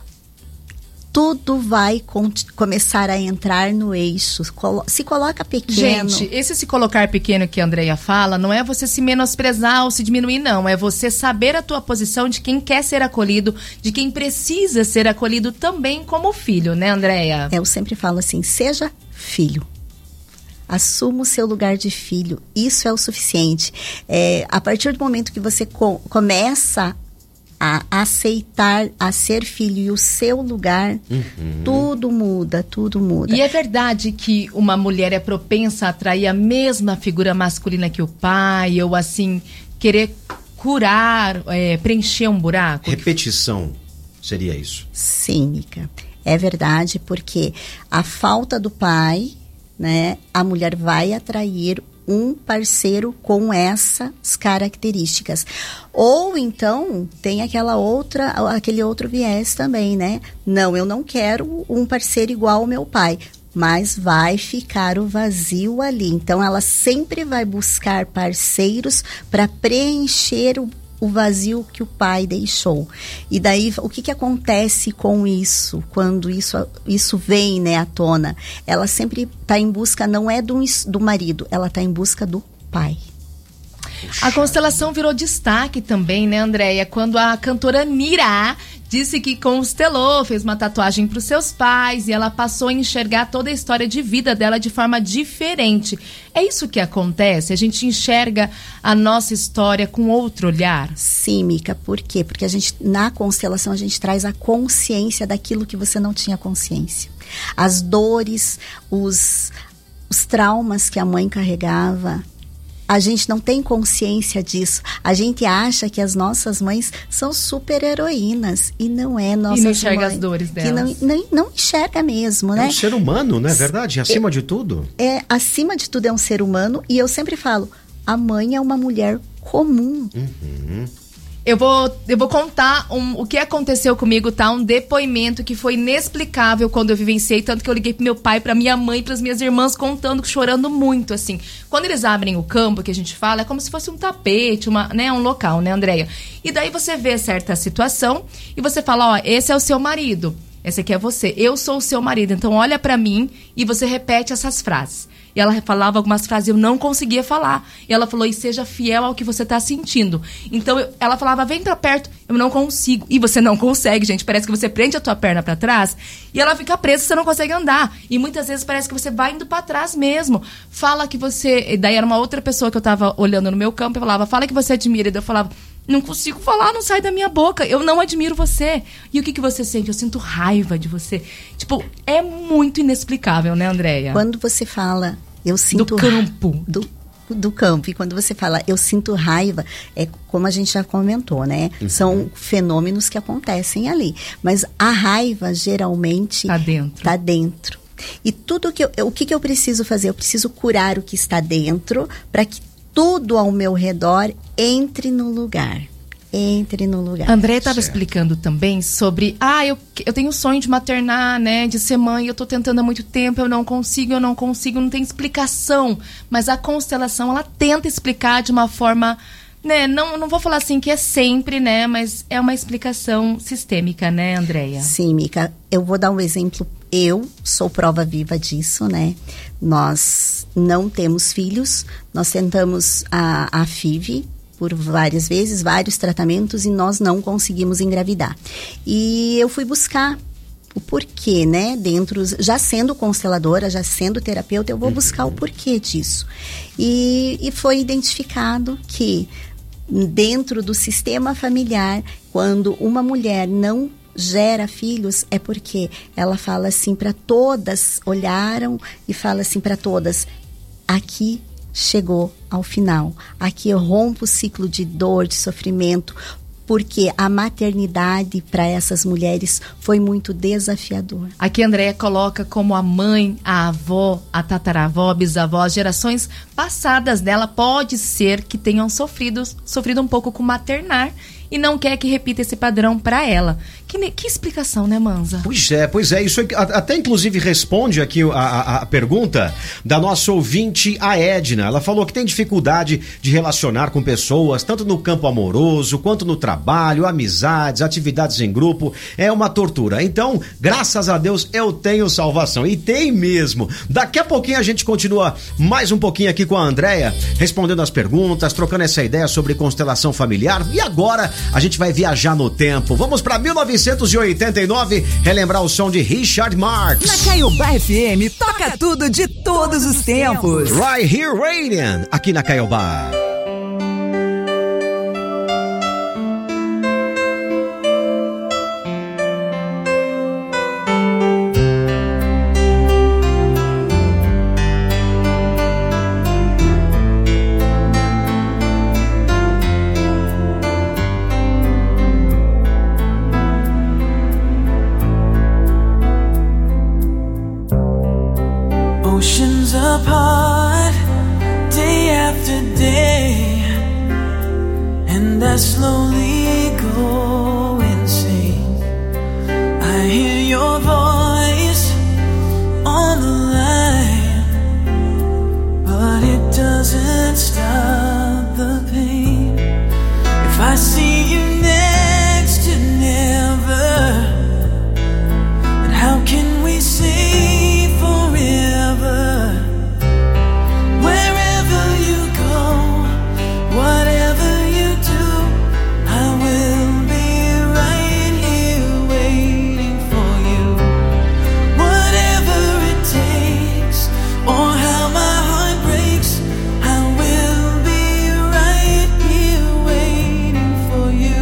Speaker 5: tudo vai começar a entrar no eixo. Se coloca pequeno.
Speaker 4: Gente, esse se colocar pequeno que a Andréia fala, não é você se menosprezar ou se diminuir, não. É você saber a tua posição de quem quer ser acolhido, de quem precisa ser acolhido também como filho, né, Andréia?
Speaker 5: Eu sempre falo assim, seja filho. Assuma o seu lugar de filho. Isso é o suficiente. A partir do momento que você começa a aceitar, a ser filho e o seu lugar, tudo muda.
Speaker 4: E é verdade que uma mulher é propensa a atrair a mesma figura masculina que o pai, ou assim, querer curar, preencher um buraco?
Speaker 3: Repetição seria isso?
Speaker 5: Sim, Mica. É verdade, porque a falta do pai, né, a mulher vai atrair um parceiro com essas características. Ou então tem aquele outro viés também, né? Não, eu não quero um parceiro igual ao meu pai, mas vai ficar o vazio ali. Então ela sempre vai buscar parceiros para preencher o vazio que o pai deixou. E daí, o que acontece com isso, quando isso vem, né, à tona? Ela sempre está em busca, não é do marido, ela está em busca do pai.
Speaker 4: A constelação virou destaque também, né, Andréia? Quando a cantora Nira disse que constelou, fez uma tatuagem para os seus pais e ela passou a enxergar toda a história de vida dela de forma diferente. É isso que acontece? A gente enxerga a nossa história com outro olhar?
Speaker 5: Sim, Mica. Por quê? Porque na constelação a gente traz a consciência daquilo que você não tinha consciência. As dores, os traumas que a mãe carregava. A gente não tem consciência disso. A gente acha que as nossas mães são super heroínas. E não é nossa mãe.
Speaker 4: E não enxerga as dores delas.
Speaker 5: Que não enxerga mesmo, né?
Speaker 3: É um ser humano, não é verdade? Acima de tudo.
Speaker 5: Acima de tudo é um ser humano. E eu sempre falo, a mãe é uma mulher comum.
Speaker 4: Eu vou contar o que aconteceu comigo, tá? Um depoimento que foi inexplicável quando eu vivenciei, tanto que eu liguei pro meu pai, pra minha mãe, pras minhas irmãs, contando, chorando muito, assim. Quando eles abrem o campo, que a gente fala, é como se fosse um tapete, um local, né, Andréia? E daí você vê certa situação e você fala, ó, esse é o seu marido, esse aqui é você, eu sou o seu marido, então olha pra mim e você repete essas frases. E ela falava algumas frases, eu não conseguia falar. E ela falou, e seja fiel ao que você tá sentindo. Então, ela falava, vem pra perto, eu não consigo. E você não consegue, gente. Parece que você prende a tua perna pra trás e ela fica presa, você não consegue andar. E muitas vezes parece que você vai indo pra trás mesmo. Fala que você... E daí era uma outra pessoa que eu tava olhando no meu campo e falava, fala que você admira. E daí eu falava, não consigo falar, não sai da minha boca. Eu não admiro você. E o que você sente? Eu sinto raiva de você. Tipo, é muito inexplicável, né, Andréia?
Speaker 5: Quando você fala... Eu sinto
Speaker 4: do campo.
Speaker 5: Do campo. E quando você fala, eu sinto raiva, é como a gente já comentou, né? São fenômenos que acontecem ali. Mas a raiva, geralmente... Tá dentro. E tudo o que eu preciso fazer? Eu preciso curar o que está dentro para que tudo ao meu redor entre no lugar.
Speaker 4: André estava explicando também sobre, eu tenho o sonho de maternar, né, de ser mãe, eu tô tentando há muito tempo, eu não consigo, não tem explicação, mas a constelação, ela tenta explicar de uma forma, né, não vou falar assim que é sempre, né, mas é uma explicação sistêmica, né, Andréia?
Speaker 5: Sim, Mica, eu vou dar um exemplo, eu sou prova viva disso, né, nós não temos filhos, nós tentamos a FIV, por várias vezes, vários tratamentos e nós não conseguimos engravidar. E eu fui buscar o porquê, né? Já sendo consteladora, já sendo terapeuta, eu vou buscar o porquê disso. E foi identificado que dentro do sistema familiar, quando uma mulher não gera filhos, é porque ela fala assim para todas, olharam e fala assim para todas, aqui chegou ao final. Aqui eu rompo o ciclo de dor, de sofrimento, porque a maternidade para essas mulheres foi muito desafiador.
Speaker 4: Aqui a Andréia coloca como a mãe, a avó, a tataravó, a bisavó, as gerações passadas dela pode ser que tenham sofrido um pouco com maternar e não quer que repita esse padrão para ela. Que explicação, né, Manza?
Speaker 3: Pois é, isso até inclusive responde aqui a pergunta da nossa ouvinte, a Edna. Ela falou que tem dificuldade de relacionar com pessoas, tanto no campo amoroso, quanto no trabalho, amizades, atividades em grupo, é uma tortura. Então, graças a Deus, eu tenho salvação, e tem mesmo. Daqui a pouquinho a gente continua mais um pouquinho aqui com a Andréia, respondendo as perguntas, trocando essa ideia sobre constelação familiar, e agora a gente vai viajar no tempo. Vamos para 1989, relembrar o som de Richard Marx.
Speaker 15: Na Caiobá FM, toca tudo de todos os tempos.
Speaker 3: Right Here Radiant, aqui na Caiobá.
Speaker 16: Oceans apart, day after day, and I slowly go insane. I hear your voice on the line, but it doesn't stop the pain. If I see you next to never, then how can we say forever? Wherever you go, whatever you do, I will be right here waiting for you. Whatever it takes, or how my heart breaks, I will be right here waiting for you.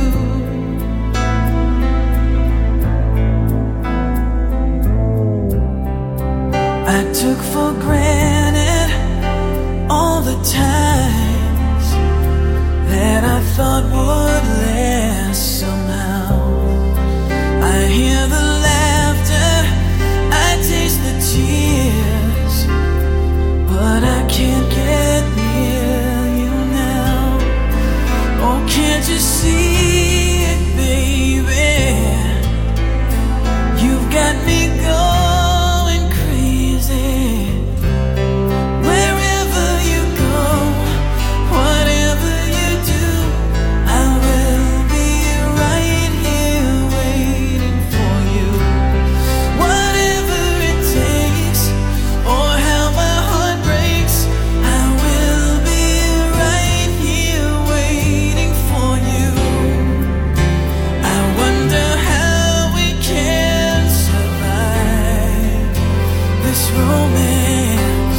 Speaker 16: I took for granted all the times that I thought would last somehow. I hear the laughter, I taste the tears, but I can't get near you now. Oh, can't you see it, baby? You've got me going crazy. Wherever you go, whatever you do, I will be right here waiting for you. Whatever it takes, or how my heart breaks, I will be right here waiting for you. I wonder how we can survive this romance,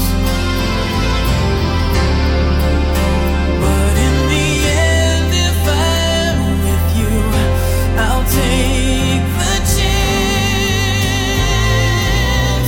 Speaker 16: but in the end, if I'm with you, I'll take the chance.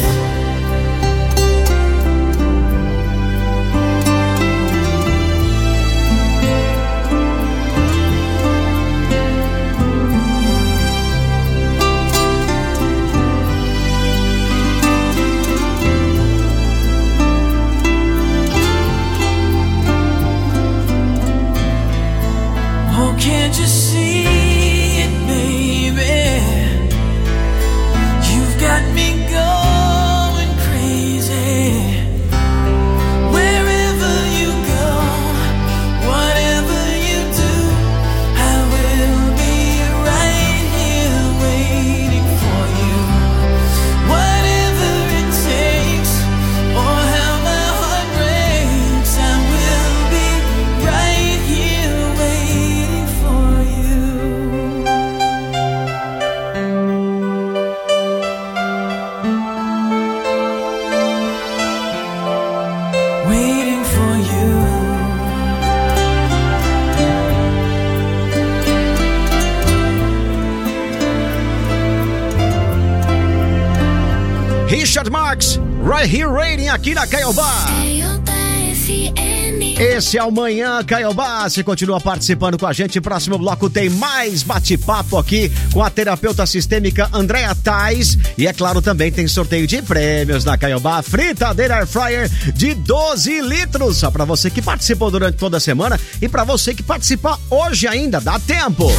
Speaker 16: Oh, can't you see it, baby? You've got me going crazy. Wherever you go, whatever you do, I will be right here waiting for you. Whatever it takes, or how my heart breaks, I will be right here waiting for you. Waiting for you.
Speaker 3: Richard Marx, Right Here Rating aqui na Caiobá. Esse é o Manhã Caiobá. Você continua participando com a gente. Próximo bloco tem mais bate-papo aqui com a terapeuta sistêmica Andréa Tais. E é claro, também tem sorteio de prêmios na Caiobá. Fritadeira Air Fryer de 12 litros. Só pra você que participou durante toda a semana e pra você que participar hoje ainda. Dá tempo.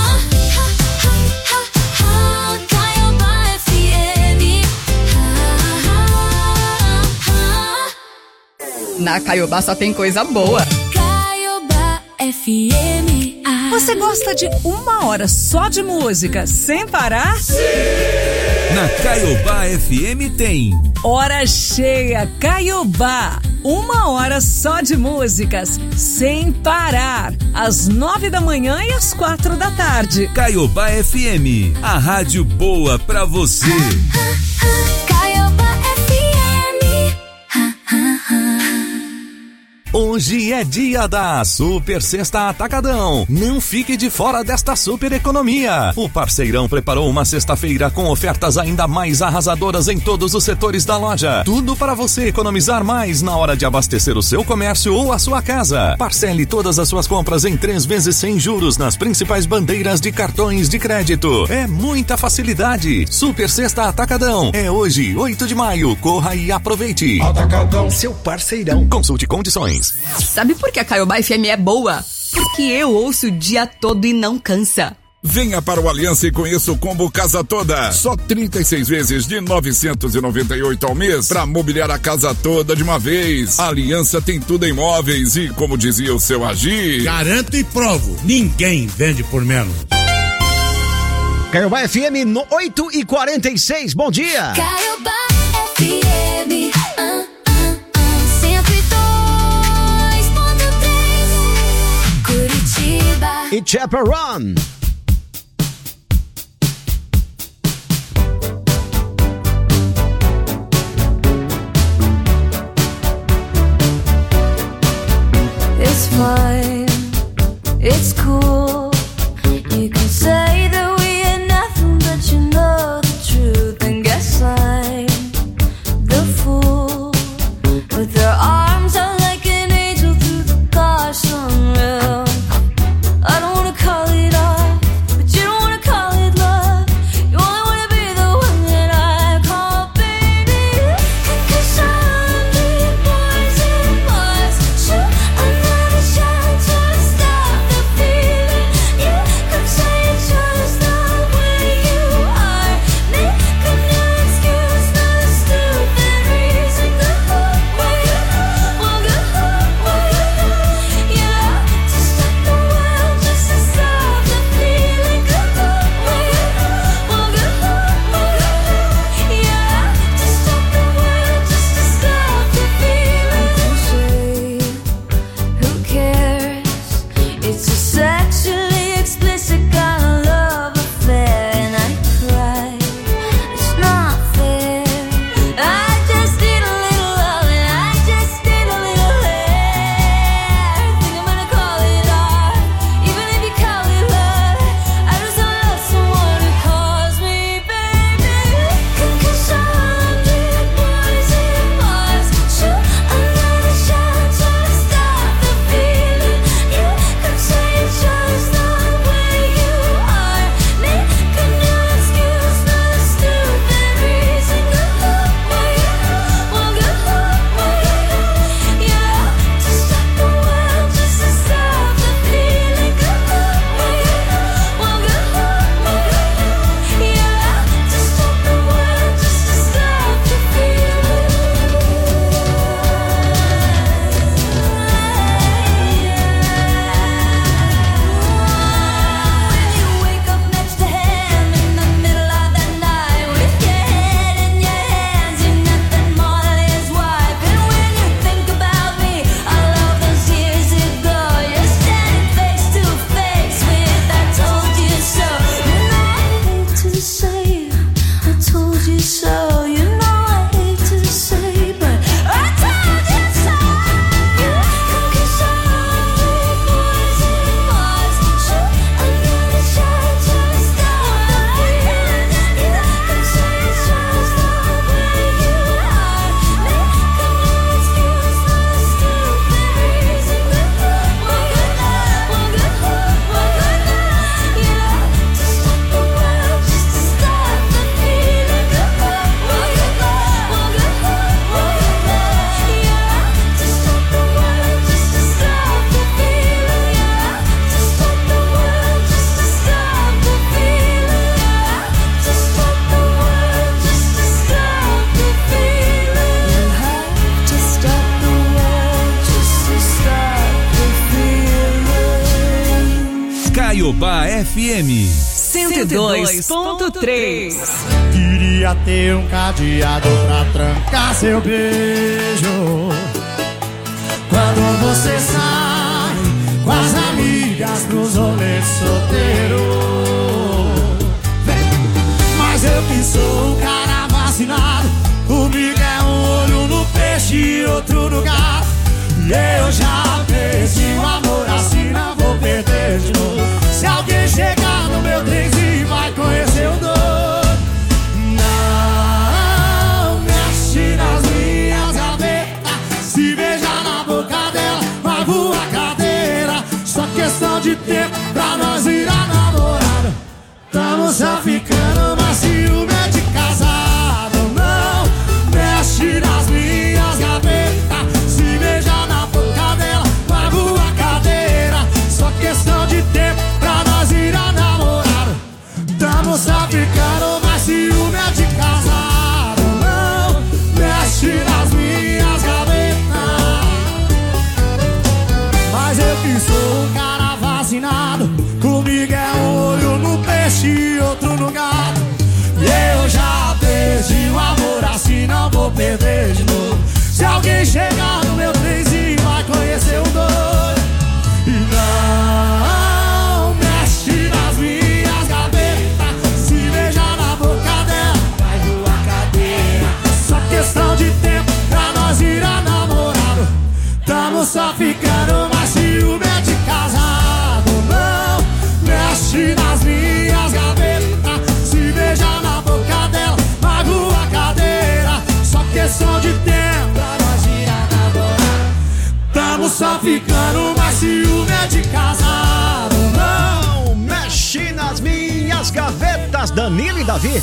Speaker 10: Na Caiobá só tem coisa boa.
Speaker 2: Caiobá FM.
Speaker 15: Você gosta de 1 hora só de música sem parar? Sim!
Speaker 9: Na Caiobá FM tem
Speaker 15: Hora Cheia Caiobá. 1 hora só de músicas sem parar. Às 9 da manhã e às 4 da tarde.
Speaker 9: Caiobá FM, a rádio boa pra você.
Speaker 2: Caiobá FM.
Speaker 17: Hoje é dia da Super Sexta Atacadão. Não fique de fora desta super economia. O Parceirão preparou uma sexta-feira com ofertas ainda mais arrasadoras em todos os setores da loja. Tudo para você economizar mais na hora de abastecer o seu comércio ou a sua casa. Parcele todas as suas compras em 3 vezes sem juros nas principais bandeiras de cartões de crédito. É muita facilidade. Super Sexta Atacadão. É hoje, 8 de maio. Corra e aproveite.
Speaker 18: Atacadão, seu parceirão.
Speaker 17: Consulte condições.
Speaker 10: Sabe por que a Caiobá FM é boa? Porque eu ouço o dia todo e não cansa.
Speaker 12: Venha para o Aliança e conheça o combo Casa Toda. Só 36 vezes de 998 ao mês para mobiliar a casa toda de uma vez. A Aliança tem tudo em móveis e, como dizia o seu Agir,
Speaker 14: garanto e provo, ninguém vende por menos.
Speaker 3: Caiobá FM no 8h46, bom dia.
Speaker 2: Caiobá FM.
Speaker 3: E Chaperone.
Speaker 19: It's fine, it's cool. You can say that we ain't nothing, but you know the truth. And guess I'm the fool with their arms out like an angel through the car sunroof. I don't wanna call it off, but you don't wanna call it love. You only wanna be the one that I call baby. 'Cause I'm the poison was shoot another shot to stop the feeling. You could say it's just the way you are. Make a new excuse, not a stupid reason. Go away, won't go away. Yeah, to stop the world, just to stop the feeling. Go away, won't go away. Yeah, to stop the world, just to stop the feeling. Who cares? It's a sexually explicit kind of love affair, and I cry. It's not fair. I just need a little love, and I just need a little hair. Think I'm gonna call it art, even if you call it love. I just wanna love someone who calls me baby. 'Cause I'm the poison was shoot another shot to stop the feeling. You could say it's just the way you are. Make a new excuse, not a stupid reason. Go away, won't go away. Yeah, to stop the world, just to stop the feeling. Go away, won't go away. Yeah, to stop the world, just to stop the feeling. When you wake up next to him in the middle of the night with your head in your hands, you're nothing more than his wife. And when you think about me, all of those years ago, you're standing face to face with I told you so. You know I hate to say I told you so. You know I hate to say, but I told you so. 'Cause I'm the poison was shoot another shot to stop the feeling. You could say it's just the way you are. Make a new excuse, not a stupid reason. Go away, won't go away. Yeah, to stop the world, just to stop the feeling. Go away, won't go away. Yeah, to stop the world, just to stop the feeling. Yeah, to stop the world, just to stop the feeling. Yeah, to stop the world, just to stop the feeling. You have to stop the world, just to stop the feeling.
Speaker 9: Caiobá FM
Speaker 15: 102.3.
Speaker 20: Queria ter um cadeado pra trancar seu beijo. Quando você sai com as amigas pros rolês solteiro. Mas eu que sou o cara vacinado, comigo é um olho no peixe e outro no gato. E Eu já perdi o amor, assim não vou perder de novo. Se alguém chegar no meu trenzinho, vai conhecer o doido. Não mexe nas minhas gavetas. Se beijar na boca dela, vai voar cadeira. Só questão de tempo pra nós virar namorado. Tamo só ficando, mas ciúme é de casado. Não mexe nas minhas gavetas. Se beijar na boca dela, vai voar cadeira. Só questão de tempo pra nós virar namorado. Tamo só ficando, mas ciúme é de casado. Não mexe nas minhas gavetas. Mas eu que sou um cara vacinado. Comigo é um olho no peixe e outro no gato. Eu já perdi o amor, assim não vou perder de novo. Se alguém chegar no meu trenzinho, vai conhecer o doido. E não mexe nas minhas gavetas. Se beijar na boca dela, vai voar cadeira. Só questão de tempo pra nós virar namorado. Tamo só ficando, mas ciúme é de casado. Não mexe nas minhas gavetas. Se beijar na boca dela, vai voar cadeira. Só questão de tempo pra nós virar namorado. Tamo só ficando, mas ciúme é de casado.
Speaker 3: Não mexe nas minhas gavetas. Danilo e Davi.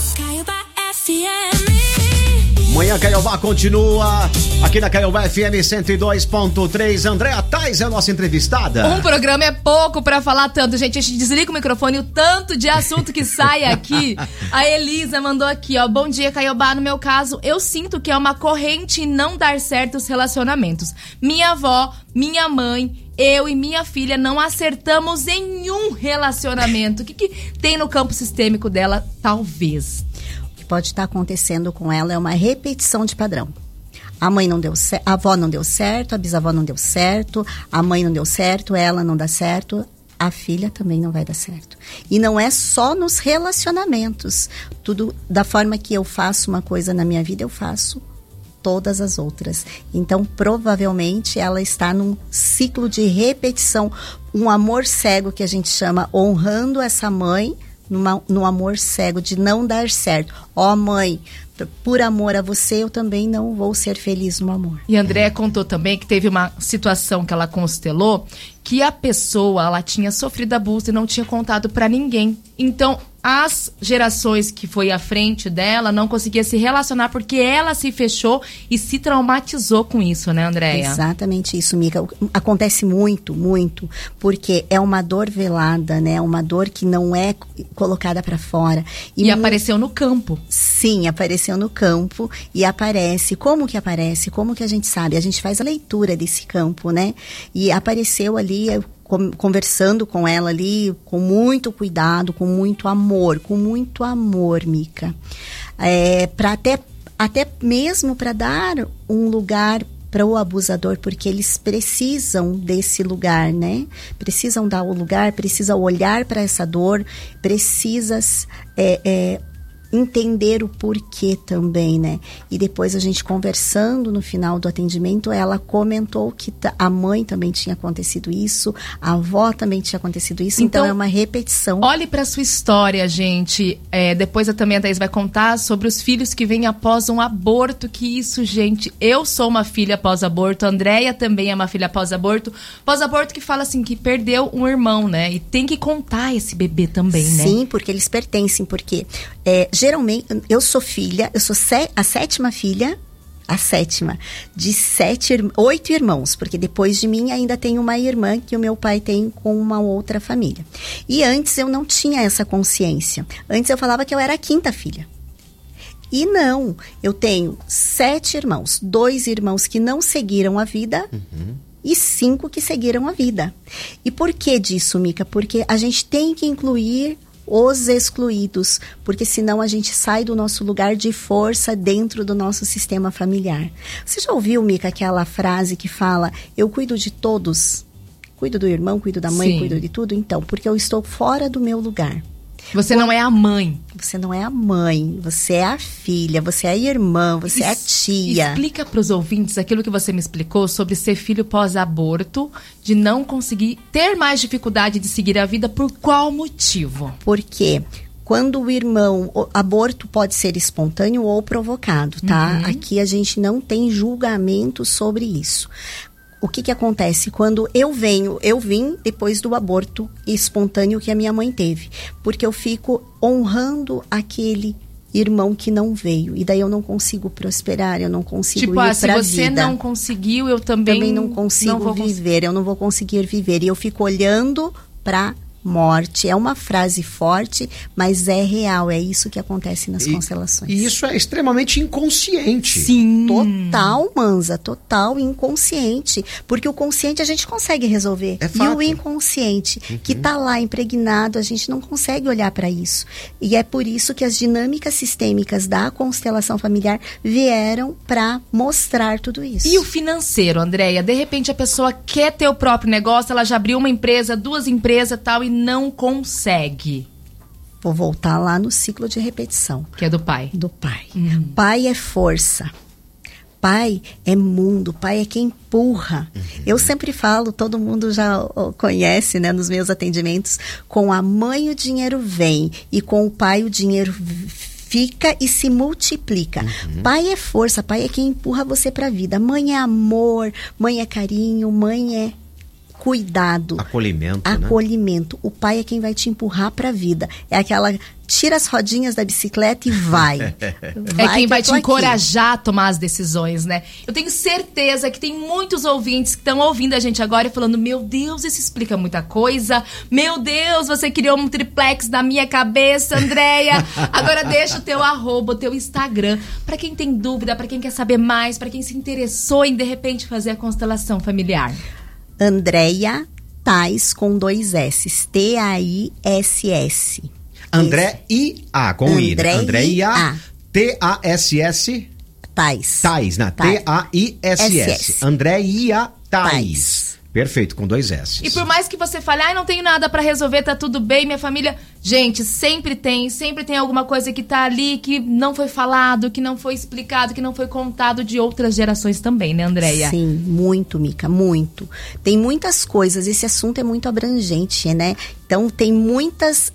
Speaker 3: Manhã Caiobá continua aqui na Caiobá FM 102.3. Andréa Tais é a nossa entrevistada.
Speaker 4: Um programa é pouco pra falar tanto, gente. A gente desliga o microfone, o tanto de assunto que sai aqui. A Elisa mandou aqui, ó. Bom dia, Caiobá. No meu caso, eu sinto que é uma corrente não dar certo os relacionamentos. Minha avó, minha mãe, eu e minha filha não acertamos em nenhum relacionamento. O que tem no campo sistêmico dela? Talvez.
Speaker 5: Pode estar acontecendo com ela é uma repetição de padrão. A mãe não deu certo, a avó não deu certo, a bisavó não deu certo, a mãe não deu certo, ela não dá certo, a filha também não vai dar certo. E não é só nos relacionamentos. Tudo da forma que eu faço uma coisa na minha vida, eu faço todas as outras. Então, provavelmente, ela está num ciclo de repetição, um amor cego que a gente chama, honrando essa mãe, no amor cego de não dar certo. Ó, mãe, por amor a você, eu também não vou ser feliz no amor.
Speaker 4: E a Andréa contou também que teve uma situação que ela constelou, que a pessoa, ela tinha sofrido abuso e não tinha contado pra ninguém. Então, as gerações que foi à frente dela não conseguia se relacionar porque ela se fechou e se traumatizou com isso, né, Andréa?
Speaker 5: Exatamente isso, Mica. Acontece muito, muito, porque é uma dor velada, né? Uma dor que não é colocada pra fora.
Speaker 4: E apareceu no campo.
Speaker 5: Sim, apareceu no campo e aparece. Como que aparece? Como que a gente sabe? A gente faz a leitura desse campo, né? E apareceu ali, conversando com ela ali, com muito cuidado, com muito amor, Mica. Até mesmo para dar um lugar para o abusador, porque eles precisam desse lugar, né? Precisam dar o lugar, precisam olhar para essa dor, precisas entender o porquê também, né? E depois a gente conversando no final do atendimento, ela comentou que a mãe também tinha acontecido isso, a avó também tinha acontecido isso, então é uma repetição.
Speaker 4: Olhe para sua história, gente. Depois também a Thaís vai contar sobre os filhos que vêm após um aborto, que isso, gente, eu sou uma filha pós-aborto, a Andréia também é uma filha pós-aborto que fala assim, que perdeu um irmão, né? E tem que contar esse bebê também, né?
Speaker 5: Sim, porque eles pertencem, porque geralmente, eu sou filha, eu sou a sétima filha, de 8 irmãos, porque depois de mim ainda tem uma irmã que o meu pai tem com uma outra família. E antes eu não tinha essa consciência. Antes eu falava que eu era a 5ª filha. E não, eu tenho 7 irmãos, 2 irmãos que não seguiram a vida e 5 que seguiram a vida. E por que disso, Mica? Porque a gente tem que incluir os excluídos, porque senão a gente sai do nosso lugar de força dentro do nosso sistema familiar. Você já ouviu, Mica, aquela frase que fala, eu cuido de todos, cuido do irmão, cuido da mãe, Sim. Cuido de tudo? Então, porque eu estou fora do meu lugar.
Speaker 4: Você não é a mãe.
Speaker 5: Você não é a mãe, você é a filha, você é a irmã, você é a tia.
Speaker 4: Explica para os ouvintes aquilo que você me explicou sobre ser filho pós-aborto, de não conseguir ter mais dificuldade de seguir a vida, por qual motivo?
Speaker 5: Por quê? Quando o aborto pode ser espontâneo ou provocado, tá? Aqui a gente não tem julgamento sobre isso. O que acontece? Quando eu vim depois do aborto espontâneo que a minha mãe teve. Porque eu fico honrando aquele irmão que não veio. E daí eu não consigo prosperar, eu não consigo ir pra vida.
Speaker 4: Tipo, se você não conseguiu, eu também
Speaker 5: não consigo viver, eu não vou conseguir viver. E eu fico olhando pra morte. É uma frase forte, mas é real. É isso que acontece nas constelações.
Speaker 3: E isso é extremamente inconsciente.
Speaker 5: Sim. Total, Manza. Total inconsciente. Porque o consciente a gente consegue resolver.
Speaker 3: É fato.
Speaker 5: E o inconsciente, que tá lá impregnado, a gente não consegue olhar para isso. E é por isso que as dinâmicas sistêmicas da constelação familiar vieram para mostrar tudo isso.
Speaker 4: E o financeiro, Andréia? De repente a pessoa quer ter o próprio negócio, ela já abriu uma empresa, 2 empresas, tal, e não consegue.
Speaker 5: Vou voltar lá no ciclo de repetição.
Speaker 4: Que é do pai.
Speaker 5: Do pai. Pai é força. Pai é mundo. Pai é quem empurra. Eu sempre falo, todo mundo já conhece, né, nos meus atendimentos, com a mãe o dinheiro vem e com o pai o dinheiro fica e se multiplica. Pai é força, pai é quem empurra você pra vida. Mãe é amor, mãe é carinho, mãe é cuidado. Acolhimento. Né? O pai é quem vai te empurrar pra vida. É aquela, tira as rodinhas da bicicleta e vai.
Speaker 4: É quem vai te encorajar a tomar as decisões, né? Eu tenho certeza que tem muitos ouvintes que estão ouvindo a gente agora e falando, meu Deus, isso explica muita coisa. Meu Deus, você criou um triplex na minha cabeça, Andréia. Agora deixa o teu @, o teu Instagram, pra quem tem dúvida, pra quem quer saber mais, pra quem se interessou em, de repente, fazer a constelação familiar.
Speaker 5: Andréia Tais com 2 S. T-A-I-S-S.
Speaker 3: André I-A, com I. Andréia T-A-S-S.
Speaker 5: Tais,
Speaker 3: né? T-A-I-S-S. Andréia Tais. Perfeito, com 2 S.
Speaker 4: E por mais que você fale, não tenho nada pra resolver, tá tudo bem, minha família... Gente, sempre tem alguma coisa que tá ali, que não foi falado, que não foi explicado, que não foi contado de outras gerações também, né, Andréia?
Speaker 5: Sim, muito, Mica, muito. Tem muitas coisas, esse assunto é muito abrangente, né? Então, tem muitas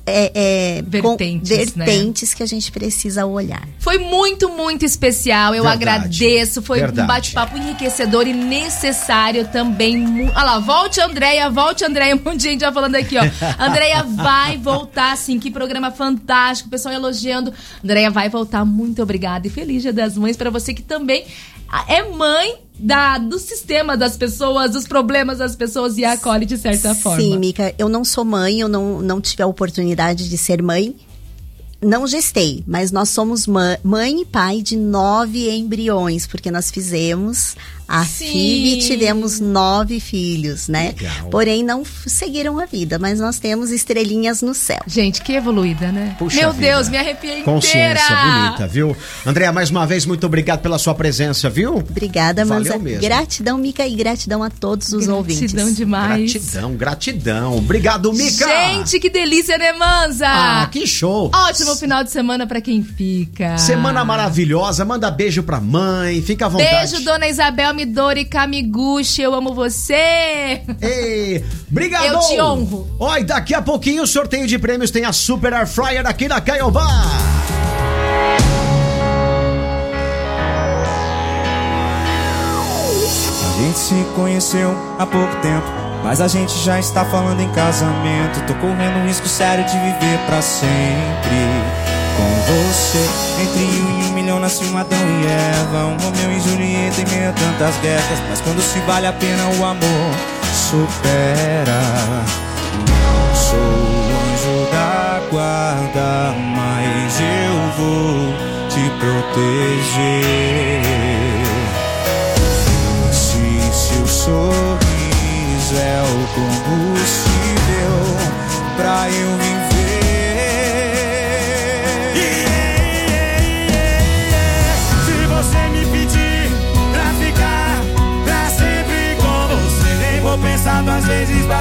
Speaker 5: vertentes que a gente precisa olhar.
Speaker 4: Foi muito, muito especial. Eu agradeço. Foi um bate-papo enriquecedor e necessário também. Olha lá, volte, Andréia. Um monte de gente já falando aqui, ó. Andréia vai voltar, sim. Que programa fantástico. O pessoal elogiando. Andréia vai voltar. Muito obrigada. E feliz Dia das Mães para você que também é mãe do sistema das pessoas, dos problemas das pessoas e acolhe de certa forma.
Speaker 5: Sim, Mica, eu não sou mãe, eu não tive a oportunidade de ser mãe, não gestei, mas nós somos mãe e pai de 9 embriões, porque nós fizemos a FIV e tivemos 9 filhos, né?
Speaker 3: Legal.
Speaker 5: Porém, não seguiram a vida, mas nós temos estrelinhas no céu.
Speaker 4: Gente, que evoluída, né?
Speaker 3: Puxa
Speaker 4: Meu
Speaker 3: vida.
Speaker 4: Deus, me arrepiei inteira!
Speaker 3: Consciência bonita, viu? Andréia, mais uma vez, muito obrigado pela sua presença, viu?
Speaker 5: Obrigada, Manza.
Speaker 3: Valeu mesmo.
Speaker 5: Gratidão, Mica, e gratidão a todos os ouvintes.
Speaker 4: Gratidão demais.
Speaker 3: Gratidão. Obrigado, Mica!
Speaker 4: Gente, que delícia, né, Manza?
Speaker 3: Ah, que show!
Speaker 4: Ótimo final de semana pra quem fica.
Speaker 3: Semana maravilhosa, manda beijo pra mãe, fica à vontade.
Speaker 4: Beijo, dona Isabel Midori Kamiguchi, eu amo você.
Speaker 3: Ei, obrigado.
Speaker 4: Eu te honro.
Speaker 3: Ó, e daqui a pouquinho o sorteio de prêmios tem a Super Air Fryer aqui na Caiobá.
Speaker 8: A gente se conheceu há pouco tempo, mas a gente já está falando em casamento. Tô correndo um risco sério de viver pra sempre com você. Entre 1 e 1 milhão nasce um Adão e Eva, um Romeu e Julieta em meio a tantas guerras. Mas quando se vale a pena o amor supera. Não sou o anjo da guarda, mas eu vou te proteger. Se seu sorriso é o combustível pra eu viver. Se você me pedir pra ficar pra sempre com você, nem vou pensar 2 vezes.